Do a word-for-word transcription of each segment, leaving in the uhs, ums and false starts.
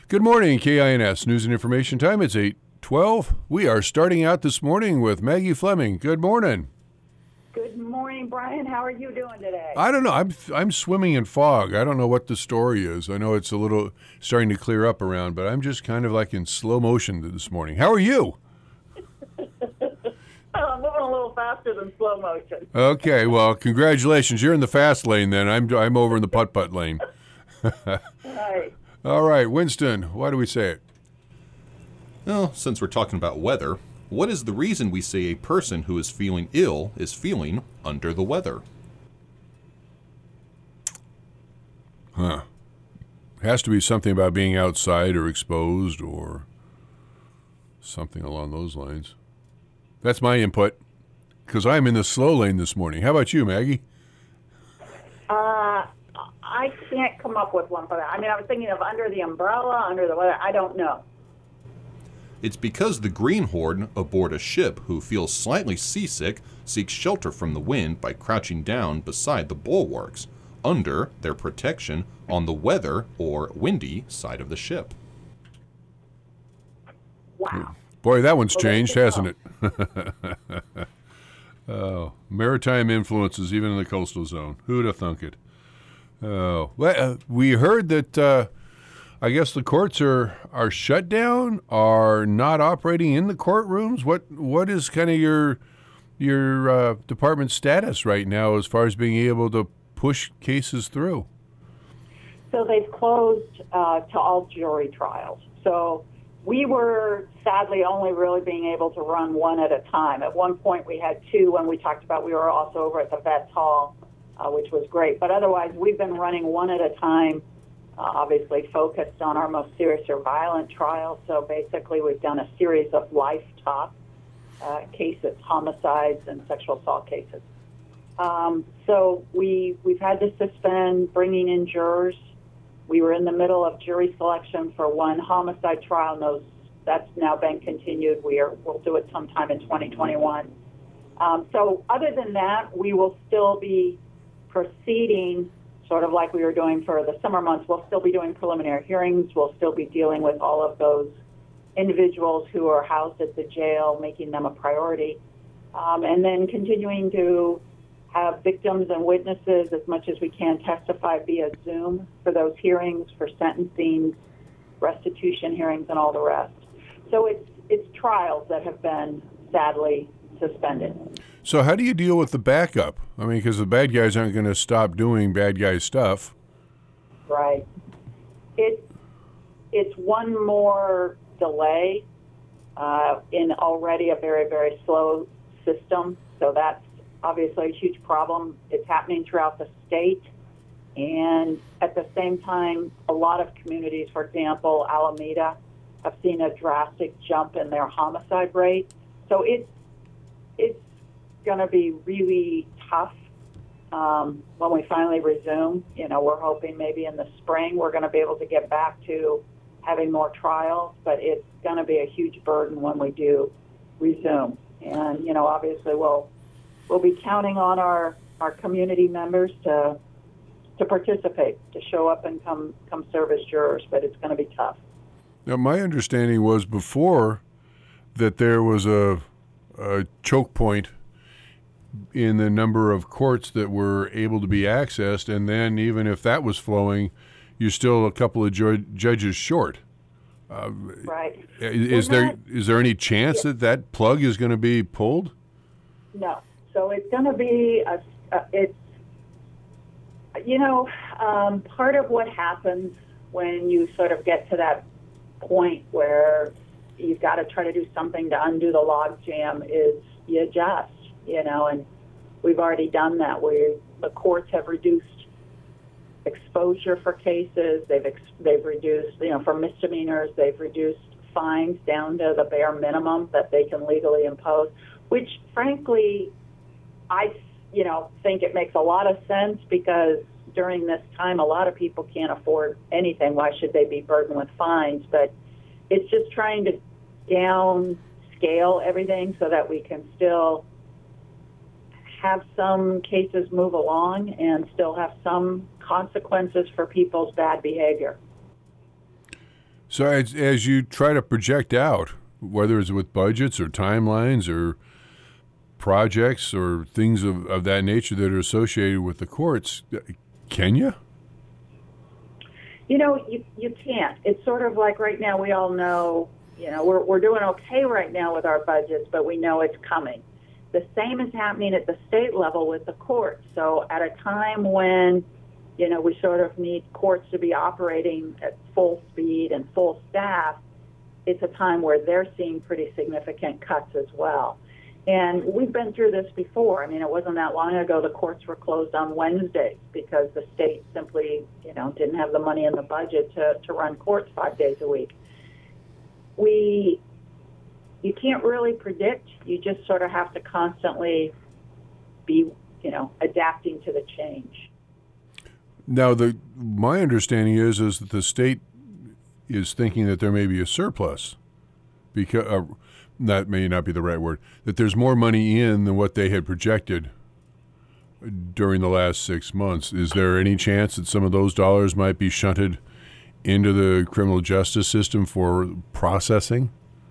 Good morning, K I N S News and Information Time. It's eight twelve. We are starting out this morning with Maggie Fleming. Good morning. Good morning, Brian. How are you doing today? I don't know. I'm I'm swimming in fog. I don't know what the story is. I know it's a little starting to clear up around, but I'm just kind of like in slow motion this morning. How are you? Oh, I'm moving a little faster than slow motion. Okay, well, congratulations. You're in the fast lane then. I'm I'm over in the putt-putt lane. Right. All right, Winston, why do we say it? Well, since we're talking about weather, what is the reason we say a person who is feeling ill is feeling under the weather? Huh. Has to be something about being outside or exposed or something along those lines. That's my input, because I'm in the slow lane this morning. How about you, Maggie? Uh, I can't come up with one for that. I mean, I was thinking of under the umbrella, under the weather. I don't know. It's because the greenhorn aboard a ship who feels slightly seasick seeks shelter from the wind by crouching down beside the bulwarks, under their protection on the weather or windy side of the ship. Wow. Boy, that one's Well, changed, there you hasn't it? Oh, maritime influences even in the coastal zone. Who'd have thunk it? Oh, well, uh, we heard that uh, I guess the courts are, are shut down, are not operating in the courtrooms. What what is kind of your your uh, department's status right now as far as being able to push cases through? So they've closed uh, to all jury trials. So we were sadly only really being able to run one at a time. At one point we had two when we talked about we were also over at the Vets Hall, uh, which was great. But otherwise we've been running one at a time, uh, obviously focused on our most serious or violent trials. So basically we've done a series of life top uh, cases, homicides and sexual assault cases. Um, so we, we've had to suspend bringing in jurors. We were in the middle of jury selection for one homicide trial, and those, that's now been continued. We are, we'll do it sometime in twenty twenty-one. Um, so other than that, we will still be proceeding sort of like we were doing for the summer months. We'll still be doing preliminary hearings. We'll still be dealing with all of those individuals who are housed at the jail, making them a priority, um, and then continuing to have victims and witnesses as much as we can testify via Zoom for those hearings, for sentencing, restitution hearings, and all the rest. So it's it's trials that have been sadly suspended. So how do you deal with the backup? I mean, because the bad guys aren't going to stop doing bad guy stuff. Right. It, it's one more delay uh, in already a very, very slow system. So that's obviously a huge problem. It's happening throughout the state. And at the same time, a lot of communities, for example, Alameda, have seen a drastic jump in their homicide rate. So it's, it's going to be really tough um, when we finally resume. You know, we're hoping maybe in the spring we're going to be able to get back to having more trials, but it's going to be a huge burden when we do resume. And, you know, obviously we'll We'll be counting on our, our community members to to participate, to show up and come, come serve as jurors, but it's going to be tough. Now, my understanding was before that there was a, a choke point in the number of courts that were able to be accessed, and then even if that was flowing, you're still a couple of ju- judges short. Uh, right. Is We're there not, is there any chance yeah. that that plug is going to be pulled? No. So it's going to be, a, a, it's, you know, um, part of what happens when you sort of get to that point where you've got to try to do something to undo the log jam is you adjust, you know, and we've already done that where the courts have reduced exposure for cases. They've, ex- they've reduced, you know, for misdemeanors, they've reduced fines down to the bare minimum that they can legally impose, which frankly, I, you know, think it makes a lot of sense because during this time, a lot of people can't afford anything. Why should they be burdened with fines? But it's just trying to downscale everything so that we can still have some cases move along and still have some consequences for people's bad behavior. So as, as you try to project out, whether it's with budgets or timelines or projects or things of, of that nature that are associated with the courts, can you? You know, you, you can't. It's sort of like right now we all know, you know, we're, we're doing okay right now with our budgets, but we know it's coming. The same is happening at the state level with the courts. So at a time when, you know, we sort of need courts to be operating at full speed and full staff, it's a time where they're seeing pretty significant cuts as well. And we've been through this before. I mean, it wasn't that long ago the courts were closed on Wednesdays because the state simply, you know, didn't have the money in the budget to, to run courts five days a week. We, you can't really predict. You just sort of have to constantly be, you know, adapting to the change. Now, the my understanding is is that the state is thinking that there may be a surplus, because uh, that may not be the right word, that there's more money in than what they had projected during the last six months. Is there any chance that some of those dollars might be shunted into the criminal justice system for processing?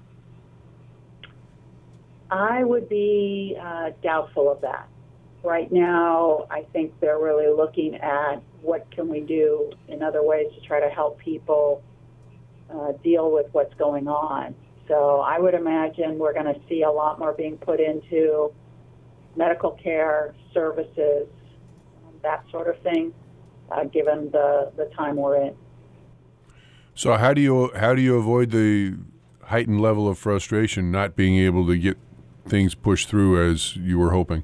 I would be uh, doubtful of that. Right now, I think they're really looking at what can we do in other ways to try to help people uh, deal with what's going on. So I would imagine we're going to see a lot more being put into medical care, services, that sort of thing, uh, given the, the time we're in. So how do you how do you avoid the heightened level of frustration, not being able to get things pushed through as you were hoping?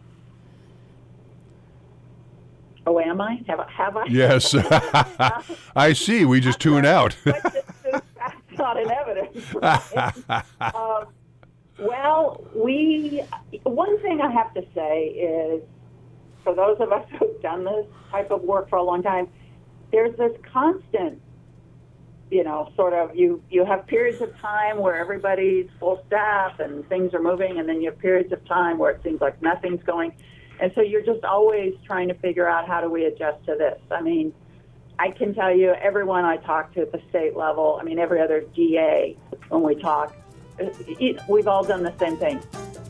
Oh, am I? Have, have I? Yes. I see. We just tune out. That's not in evidence. Right? um, well, we, one thing I have to say is, for those of us who've done this type of work for a long time, there's this constant, you know, sort of, you, you have periods of time where everybody's full staff and things are moving, and then you have periods of time where it seems like nothing's going. And so you're just always trying to figure out, how do we adjust to this? I mean, I can tell you, everyone I talk to at the state level, I mean, every other D A, when we talk, it, we've all done the same thing.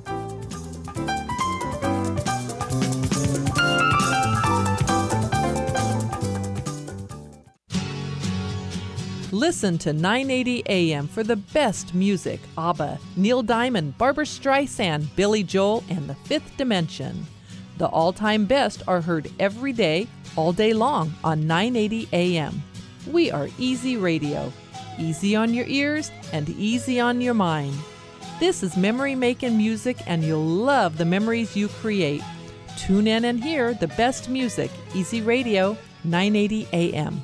Listen to nine eighty A M for the best music. ABBA, Neil Diamond, Barbra Streisand, Billy Joel, and The Fifth Dimension. The all-time best are heard every day, all day long on nine eighty A M. We are Easy Radio. Easy on your ears and easy on your mind. This is memory-making music, and you'll love the memories you create. Tune in and hear the best music. Easy Radio, nine eighty A M.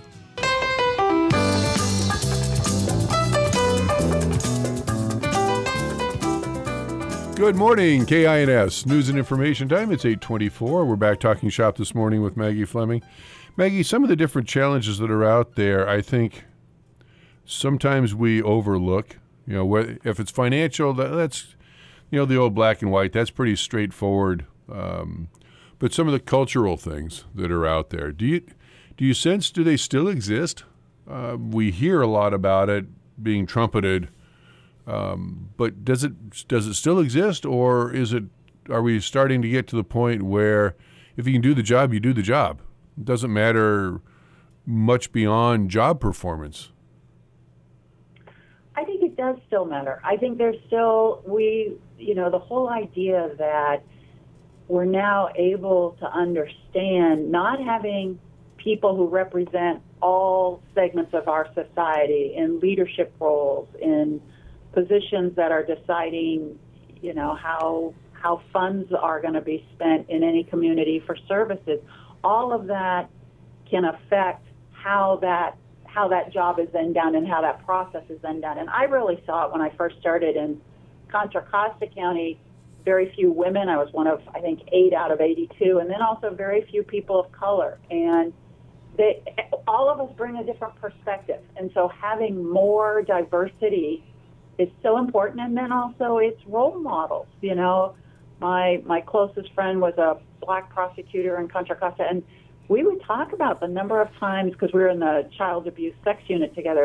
Good morning, K I N S News and Information Time. It's eight twenty-four. We're back talking shop this morning with Maggie Fleming. Maggie, some of the different challenges that are out there, I think sometimes we overlook. You know, if it's financial, that's, you know, the old black and white. That's pretty straightforward. Um, but some of the cultural things that are out there, do you do you sense, do they still exist? Uh, we hear a lot about it being trumpeted. Um, but does it does it still exist, or is it? Are we starting to get to the point where if you can do the job, you do the job? It doesn't matter much beyond job performance. I think it does still matter. I think there's still, we, you know, the whole idea that we're now able to understand, not having people who represent all segments of our society in leadership roles, in positions that are deciding, you know, how how funds are going to be spent in any community for services. All of that can affect how that how that job is then done and how that process is then done. And I really saw it when I first started in Contra Costa County. Very few women. I was one of, I think, eight out of eighty-two, and then also very few people of color. And they, all of us bring a different perspective. And so having more diversity is so important. And then also it's role models. You know, my my closest friend was a black prosecutor in Contra Costa, and we would talk about the number of times, because we were in the child abuse sex unit together,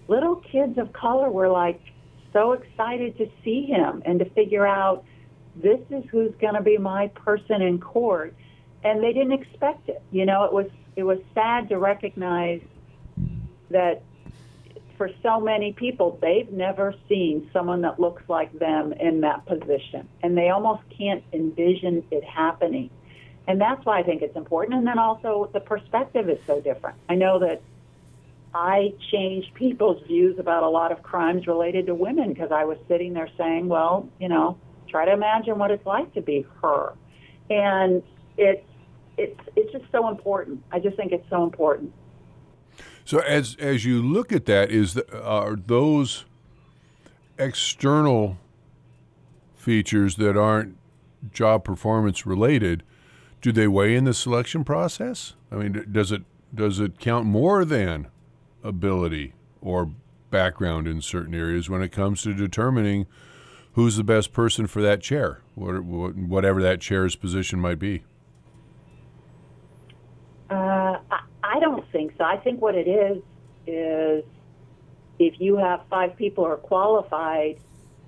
little kids of color were like so excited to see him and to figure out this is who's going to be my person in court. And they didn't expect it. You know, it was it was sad to recognize that for so many people, they've never seen someone that looks like them in that position. And they almost can't envision it happening. And that's why I think it's important. And then also the perspective is so different. I know that I changed people's views about a lot of crimes related to women because I was sitting there saying, well, you know, try to imagine what it's like to be her. And it's it's it's just so important. I just think it's so important. So as as you look at that, is the, are those external features that aren't job performance related, do they weigh in the selection process? I mean, does it does it count more than ability or background in certain areas when it comes to determining who's the best person for that chair, whatever that chair's position might be? Uh, I, I don't think so. I think what it is is if you have five people who are qualified,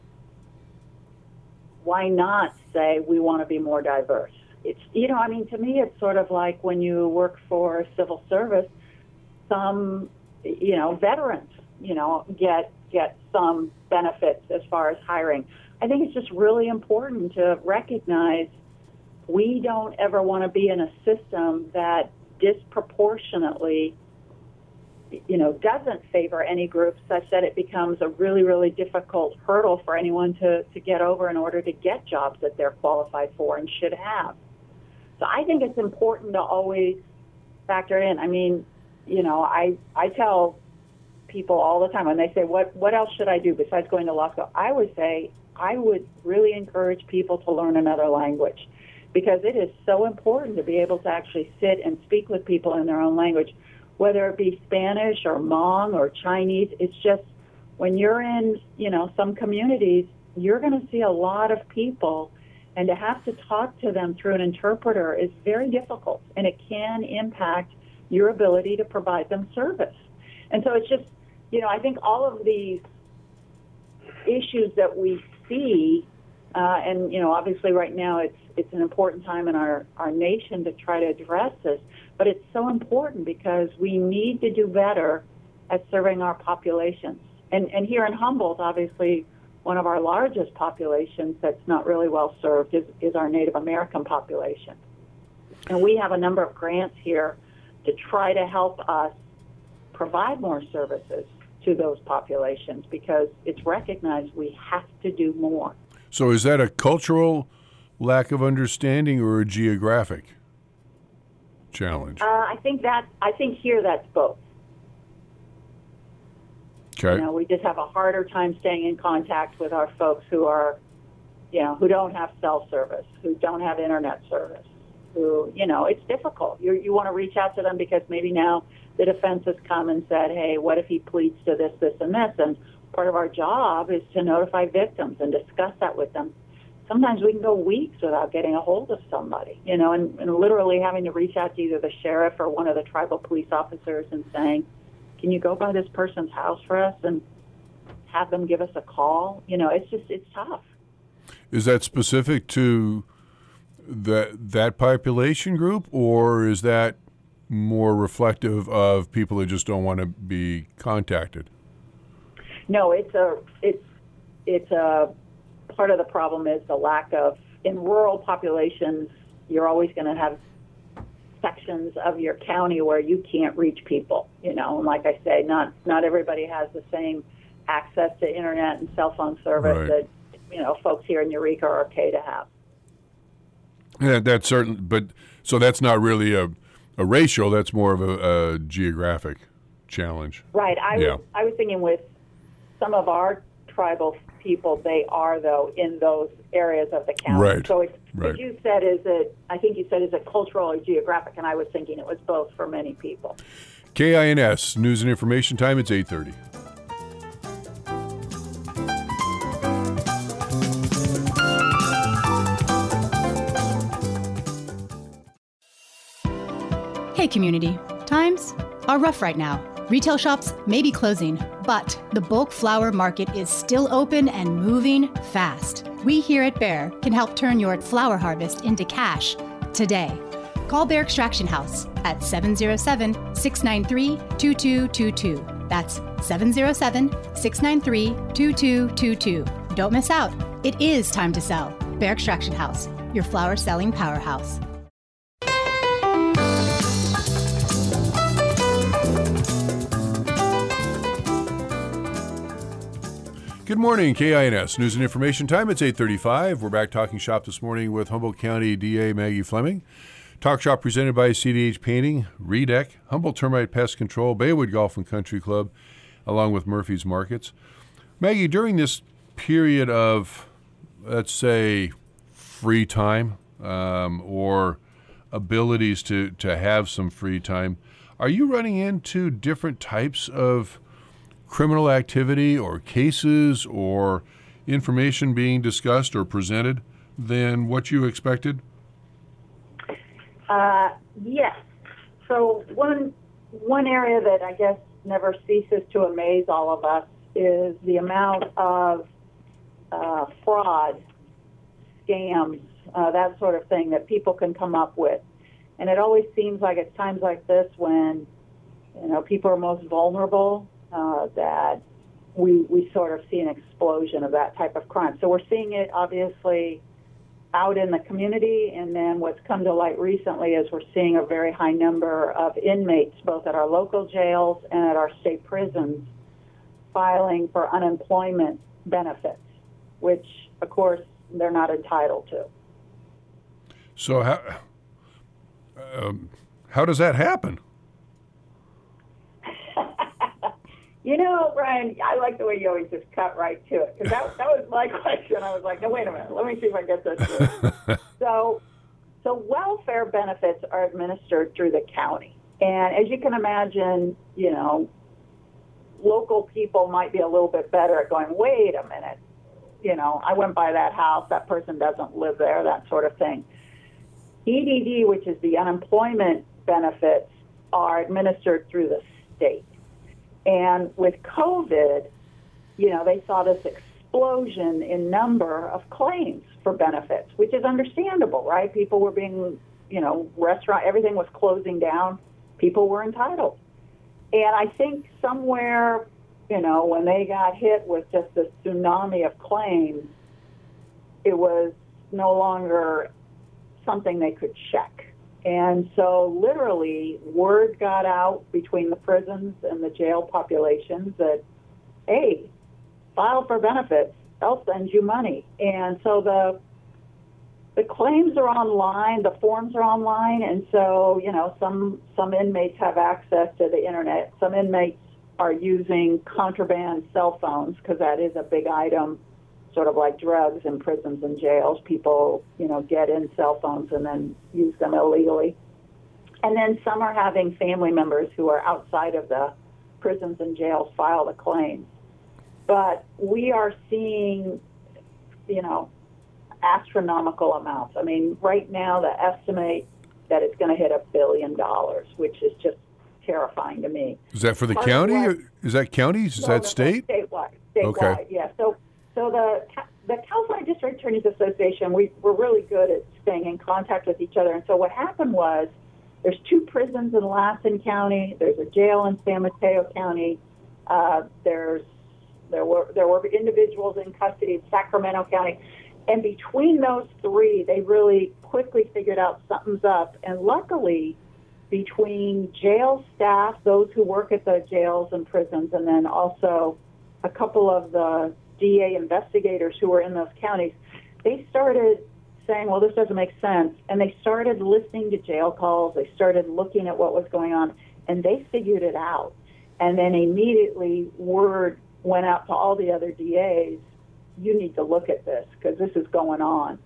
why not say we want to be more diverse? It's, you know, I mean, to me, it's sort of like when you work for civil service, some, you know, veterans, you know, get get some benefits as far as hiring. I think it's just really important to recognize we don't ever want to be in a system that disproportionately, you know, doesn't favor any group such that it becomes a really, really difficult hurdle for anyone to, to get over in order to get jobs that they're qualified for and should have. So I think it's important to always factor in. I mean, you know, I, I tell people all the time when they say, what, what else should I do besides going to law school? I would say I would really encourage people to learn another language because it is so important to be able to actually sit and speak with people in their own language, whether it be Spanish or Hmong or Chinese. It's just when you're in, you know, some communities, you're going to see a lot of people, and to have to talk to them through an interpreter is very difficult, and it can impact your ability to provide them service. And so it's just, you know, I think all of these issues that we see, uh, and, you know, obviously right now it's it's an important time in our, our nation to try to address this, but it's so important because we need to do better at serving our populations. And, and here in Humboldt, obviously, one of our largest populations that's not really well served is, is our Native American population. And we have a number of grants here to try to help us provide more services to those populations because it's recognized we have to do more. So is that a cultural lack of understanding or a geographic challenge? Uh, I think that I think here that's both. Okay. You know, we just have a harder time staying in contact with our folks who are, you know, who don't have cell service, who don't have internet service, who, you know, it's difficult. You you want to reach out to them because maybe now the defense has come and said, hey, what if he pleads to this, this, and this? And part of our job is to notify victims and discuss that with them. Sometimes we can go weeks without getting a hold of somebody, you know, and, and literally having to reach out to either the sheriff or one of the tribal police officers and saying, can you go by this person's house for us and have them give us a call? You know, it's just, it's tough. Is that specific to that that population group, or is that more reflective of people who just don't want to be contacted? No, it's a, it's, it's a, part of the problem is the lack of, in rural populations, you're always going to have sections of your county where you can't reach people, you know, and like I say, not not everybody has the same access to internet and cell phone service Right. that, you know, folks here in Eureka are okay to have. Yeah, that's certain, but so that's not really a, a racial, that's more of a, a geographic challenge. Right. I Yeah. was I was thinking with some of our tribal people, they are, though, in those areas of the county. Right. So it's, Right. what you said is it, I think you said is it cultural or geographic, and I was thinking it was both for many people. K I N S, News and Information Time, it's eight thirty. Hey community, times are rough right now. Retail shops may be closing, but the bulk flower market is still open and moving fast. We here at Bear can help turn your flower harvest into cash today. Call Bear Extraction House at seven oh seven, six nine three, two two two two. That's seven oh seven, six nine three, two two two two. Don't miss out. It is time to sell. Bear Extraction House, your flower selling powerhouse. Good morning, K I N S News and Information Time. It's eight thirty-five. We're back talking shop this morning with Humboldt County D A Maggie Fleming. Talk shop presented by C D H Painting, Redec, Humboldt Termite Pest Control, Baywood Golf and Country Club, along with Murphy's Markets. Maggie, during this period of, let's say, free time um, or abilities to, to have some free time, are you running into different types of criminal activity or cases or information being discussed or presented than what you expected? Uh, yes. So one one area that I guess never ceases to amaze all of us is the amount of uh, fraud, scams, uh, that sort of thing that people can come up with. And it always seems like at times like this when, you know, people are most vulnerable, uh, that we we sort of see an explosion of that type of crime. So we're seeing it obviously out in the community, and then what's come to light recently is we're seeing a very high number of inmates, both at our local jails and at our state prisons, filing for unemployment benefits, which, of course, they're not entitled to. So how um, how does that happen? You know, Brian, I like the way you always just cut right to it, because that, that was my question. I was like, no, wait a minute. Let me see if I get this through. so, so welfare benefits are administered through the county. And as you can imagine, you know, local people might be a little bit better at going, wait a minute. You know, I went by that house. That person doesn't live there, that sort of thing. E D D, which is the unemployment benefits, are administered through the state. And with COVID, you know, they saw this explosion in number of claims for benefits, which is understandable, right? People were being, you know, restaurant, everything was closing down. People were entitled. And I think somewhere, you know, when they got hit with just this tsunami of claims, it was no longer something they could check. And so literally word got out between the prisons and the jail populations that, hey, file for benefits, they'll send you money. And so the the claims are online, the forms are online, and so, you know, some some inmates have access to the internet. Some inmates are using contraband cell phones, because that is a big item, sort of like drugs in prisons and jails. People, you know, get in cell phones and then use them illegally. And then some are having family members who are outside of the prisons and jails file the claims. But we are seeing, you know, astronomical amounts. I mean, right now the estimate that it's going to hit a billion dollars, which is just terrifying to me. Is that for the Part county? what, Or is that counties? Is no, that state? Statewide. Statewide, Okay. yeah. So So the the California District Attorneys Association, we were really good at staying in contact with each other. And so what happened was there's two prisons in Lassen County. There's a jail in San Mateo County. Uh, there's there were there were individuals in custody in Sacramento County. And between those three, they really quickly figured out something's up. And luckily, between jail staff, those who work at the jails and prisons, and then also a couple of the D A investigators who were in those counties, they started saying, well, this doesn't make sense. And they started listening to jail calls. They started looking at what was going on, and they figured it out. And then immediately word went out to all the other D As, you need to look at this because this is going on.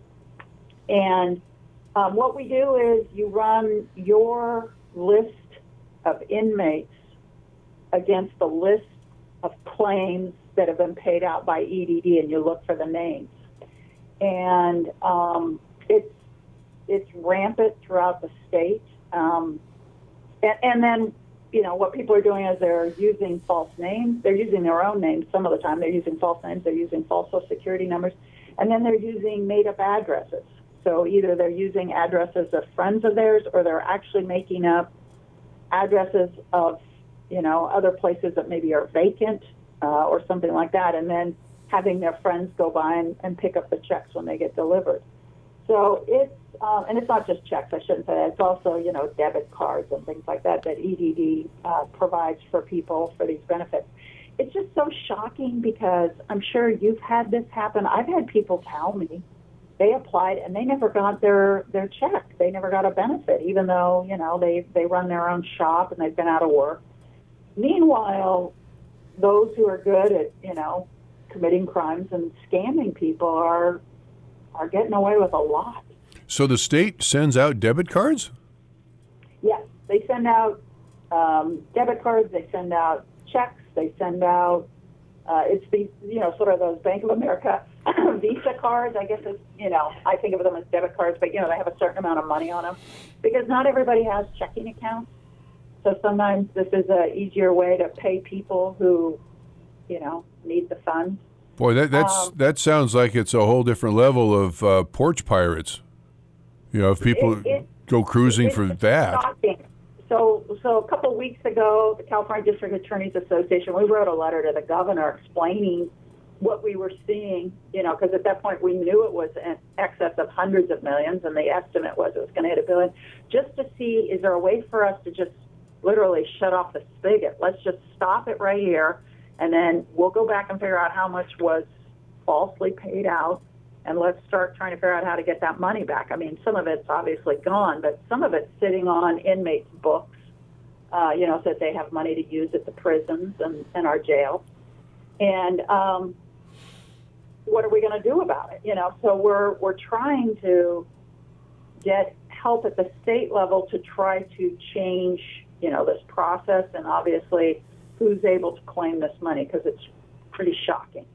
And um, what we do is you run your list of inmates against the list of claims that have been paid out by E D D, and you look for the names. And um, it's it's rampant throughout the state. Um, and, and then you know, what people are doing is they're using false names. They're using their own names some of the time. They're using false names. They're using false social security numbers. And then they're using made-up addresses. So either they're using addresses of friends of theirs, or they're actually making up addresses of, you know, other places that maybe are vacant uh, or something like that, and then having their friends go by and, and pick up the checks when they get delivered. So it's, um, and it's not just checks, I shouldn't say that. It's also, you know, debit cards and things like that that E D D uh, provides for people for these benefits. It's just so shocking because I'm sure you've had this happen. I've had people tell me they applied and they never got their, their check. They never got a benefit, even though, you know, they, they run their own shop and they've been out of work. Meanwhile, those who are good at, you know, committing crimes and scamming people are are getting away with a lot. So the state sends out debit cards? Yes, they send out um, debit cards, they send out checks, they send out, uh, it's these, you know, sort of those Bank of America Visa cards. I guess it's, you know, I think of them as debit cards, but, you know, they have a certain amount of money on them because not everybody has checking accounts. So sometimes this is an easier way to pay people who, you know, need the funds. Boy, that that's um, that sounds like it's a whole different level of uh, porch pirates. You know, if people it, it, go cruising for that. Shocking. So, so a couple of weeks ago, the California District Attorneys Association, we wrote a letter to the governor explaining what we were seeing. You know, because at that point we knew it was in excess of hundreds of millions, and the estimate was it was going to hit a billion. Just to see, is there a way for us to just literally shut off the spigot? Let's just stop it right here. And then we'll go back and figure out how much was falsely paid out, and let's start trying to figure out how to get that money back. I mean, some of it's obviously gone, but some of it's sitting on inmates' books, uh, you know, so that they have money to use at the prisons and, and our jails. And um, what are we going to do about it? You know, so we're we're trying to get help at the state level to try to change, you know, this process, and obviously who's able to claim this money, because it's pretty shocking.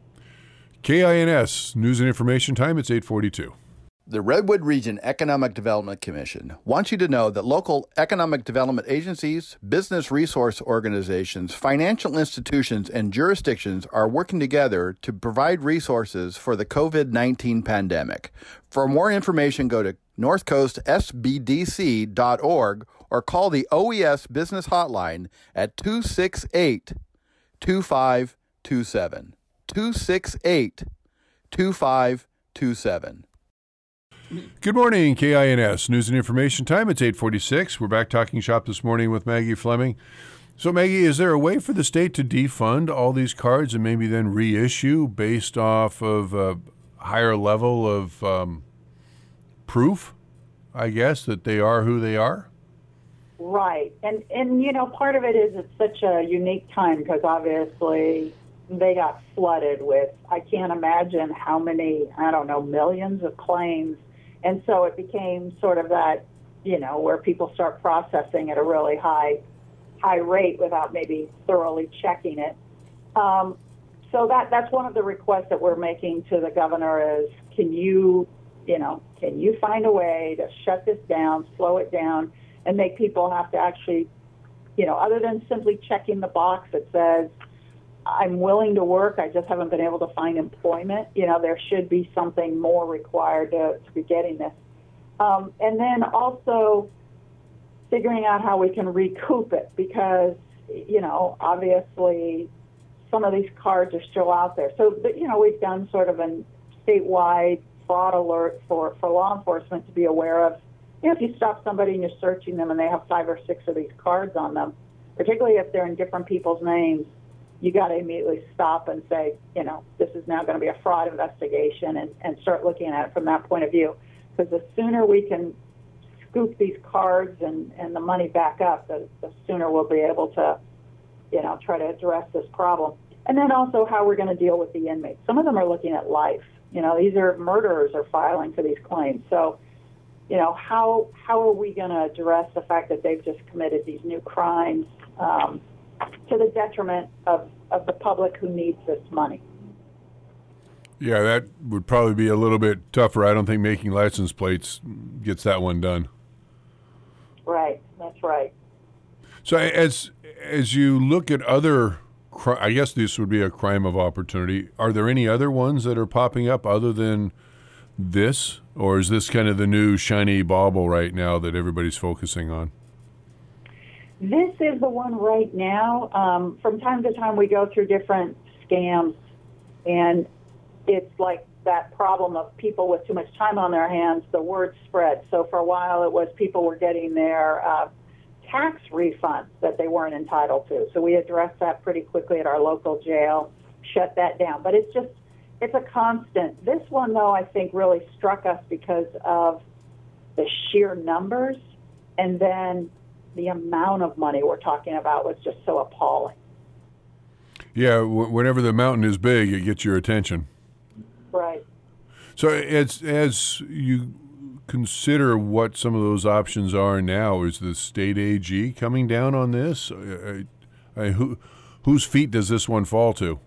K I N S, News and Information Time, it's eight forty-two. The Redwood Region Economic Development Commission wants you to know that local economic development agencies, business resource organizations, financial institutions, and jurisdictions are working together to provide resources for the covid nineteen pandemic. For more information, go to north coast s b d c dot org or call the O E S Business Hotline at two six eight, two five two seven. two six eight, two five two seven. Good morning, K I N S News and Information Time. It's eight forty-six. We're back talking shop this morning with Maggie Fleming. So, Maggie, is there a way for the state to defund all these cards and maybe then reissue based off of a higher level of um, proof, I guess, that they are who they are? Right. And, and, you know, part of it is it's such a unique time because obviously they got flooded with, I can't imagine how many, I don't know, millions of claims. And so it became sort of that, you know, where people start processing at a really high high rate without maybe thoroughly checking it. Um, so that that's one of the requests that we're making to the governor is, can you, you know, can you find a way to shut this down, slow it down, and make people have to actually, you know, other than simply checking the box that says, I'm willing to work, I just haven't been able to find employment. You know, there should be something more required to, to be getting this. Um, and then also figuring out how we can recoup it because, you know, obviously some of these cards are still out there. So, you know, we've done sort of a statewide fraud alert for, for law enforcement to be aware of. You know, if you stop somebody and you're searching them and they have five or six of these cards on them, particularly if they're in different people's names, you got to immediately stop and say, you know, this is now going to be a fraud investigation and, and start looking at it from that point of view. Because the sooner we can scoop these cards and, and the money back up, the, the sooner we'll be able to, you know, try to address this problem. And then also how we're going to deal with the inmates. Some of them are looking at life. You know, these are murderers are filing for these claims. So, you know, how how are we going to address the fact that they've just committed these new crimes um, to the detriment of, of the public who needs this money? Yeah, that would probably be a little bit tougher. I don't think making license plates gets that one done. Right, that's right. So as as you look at other, cri- I guess this would be a crime of opportunity. Are there any other ones that are popping up other than this, or is this kind of the new shiny bauble right now that everybody's focusing on? This is the one right now. Um, from time to time, we go through different scams, and it's like that problem of people with too much time on their hands, the word spread. So for a while, it was people were getting their uh, tax refunds that they weren't entitled to. So we addressed that pretty quickly at our local jail, shut that down. But it's just, it's a constant. This one, though, I think really struck us because of the sheer numbers, and then the amount of money we're talking about was just so appalling. Yeah, w- whenever the mountain is big, it gets your attention. Right. So as as you consider what some of those options are now, is the state A G coming down on this? I, I, who, whose feet does this one fall to?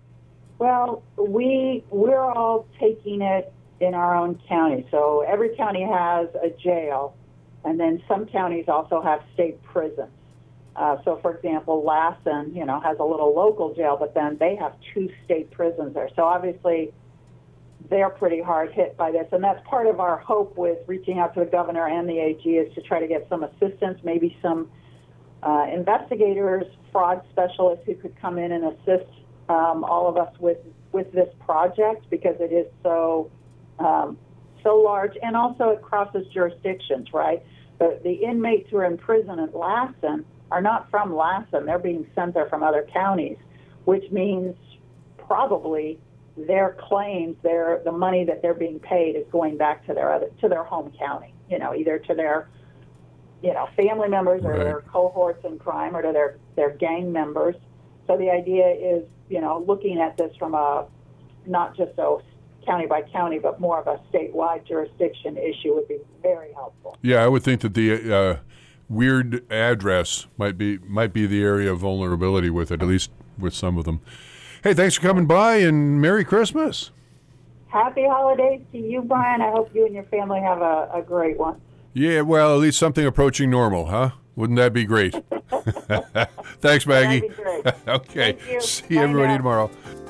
Well, we we're all taking it in our own county. So every county has a jail, and then some counties also have state prisons. Uh, so, for example, Lassen, you know, has a little local jail, but then they have two state prisons there. So obviously, they're pretty hard hit by this, and that's part of our hope with reaching out to the governor and the A G is to try to get some assistance, maybe some uh, investigators, fraud specialists who could come in and assist um, all of us with with this project, because it is so um, so large, and also it crosses jurisdictions, right? The, the inmates who are in prison at Lassen are not from Lassen. They're being sent there from other counties, which means probably their claims, their the money that they're being paid is going back to their other to their home county. You know, either to their you know family members or Right. their cohorts in crime, or to their their gang members. So the idea is, you know, looking at this from a not just a county by county, but more of a statewide jurisdiction issue would be very helpful. Yeah, I would think that the uh, weird address might be might be the area of vulnerability with it, at least with some of them. Hey, thanks for coming by, and Merry Christmas. Happy holidays to you, Brian. I hope you and your family have a, a great one. Yeah, well, at least something approaching normal, huh? Wouldn't that be great? Thanks, Maggie. That'd be great. Okay. Thank you. See Bye everybody now. tomorrow.